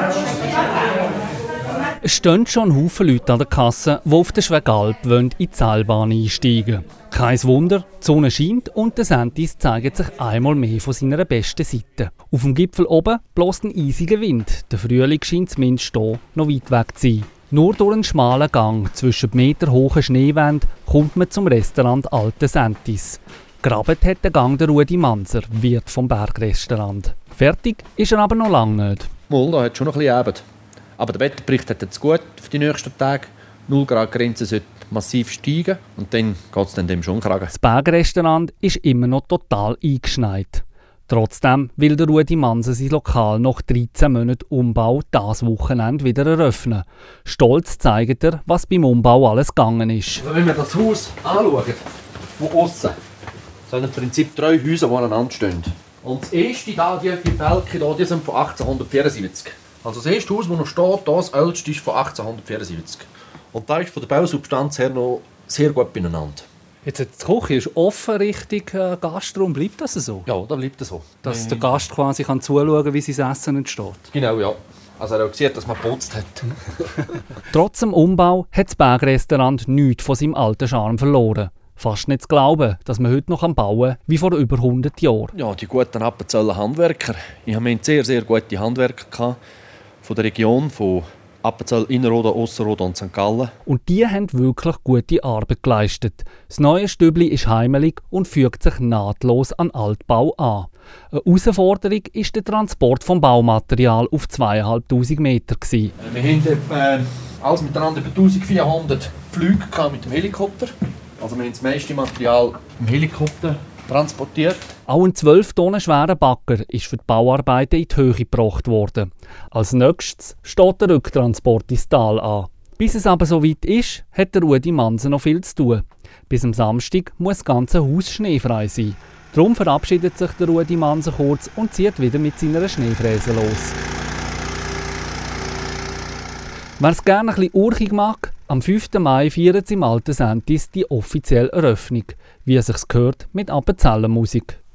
Es stehen schon Haufen Leute an der Kasse, die auf der Schwegalp in die Seilbahn einsteigen wollen. Kein Wunder, die Sonne scheint und der Sentis zeigt sich einmal mehr von seiner besten Seite. Auf dem Gipfel oben bläst ein eisiger Wind. Der Frühling scheint zumindest hier noch weit weg zu sein. Nur durch einen schmalen Gang zwischen meterhohen Schneewänden kommt man zum Restaurant Alte Sentis. Graben hat der Gang der Rudi Manser, Wirt vom Bergrestaurant. Fertig ist er aber noch lange nicht. Mal, da hat schon noch ein bisschen Arbeit. Aber der Wetterbericht hat jetzt gut für die nächsten Tage. 0 Grad Grenze sollte massiv steigen und dann geht es dann dem schon kragen. Das Bergrestaurant ist immer noch total eingeschneit. Trotzdem will der Rudi Manser sein Lokal nach 13 Monaten Umbau dieses Wochenende wieder eröffnen. Stolz zeigt er, was beim Umbau alles gegangen ist. Also wenn wir das Haus anschauen, von außen, sind im Prinzip 3 Häuser, die aneinander stehen. Und das erste, die Bälke hier, die sind von 1874. Also das erste Haus, das noch steht, das älteste ist von 1874. Und da ist von der Bausubstanz her noch sehr gut beieinander. Jetzt die Küche ist offen Richtung Gastraum. Bleibt das so? Ja, da bleibt es so. Dass der Gast quasi kann zuschauen, wie sein Essen entsteht? Genau, ja. Also er hat auch gesehen, dass man geputzt hat. Trotz dem Umbau hat das Bergrestaurant nichts von seinem alten Charme verloren. Fast nicht zu glauben, dass man heute noch bauen kann, wie vor über 100 Jahren. Ja, die guten Appenzeller Handwerker. Ich hatte sehr, sehr gute Handwerker von der Region, von Appenzell, Innerrhoden, Ausserrhoden und St. Gallen. Und die haben wirklich gute Arbeit geleistet. Das neue Stübli ist heimelig und fügt sich nahtlos an Altbau an. Eine Herausforderung war der Transport von Baumaterial auf 2500 Meter. Wir hatten alles miteinander über 1400 Flüge mit dem Helikopter. Also wir haben das meiste Material im Helikopter transportiert. Auch ein 12 Tonnen schwerer Bagger ist für die Bauarbeiten in die Höhe gebracht worden. Als nächstes steht der Rücktransport ins Tal an. Bis es aber so weit ist, hat der Rudi Manser noch viel zu tun. Bis am Samstag muss das ganze Haus schneefrei sein. Darum verabschiedet sich der Rudi Manser kurz und zieht wieder mit seiner Schneefräse los. Wer es gerne ein bisschen urchig mag, am 5. Mai feiert sie im Alten Sentis die offizielle Eröffnung, wie es sich gehört, mit Appenzeller Musik.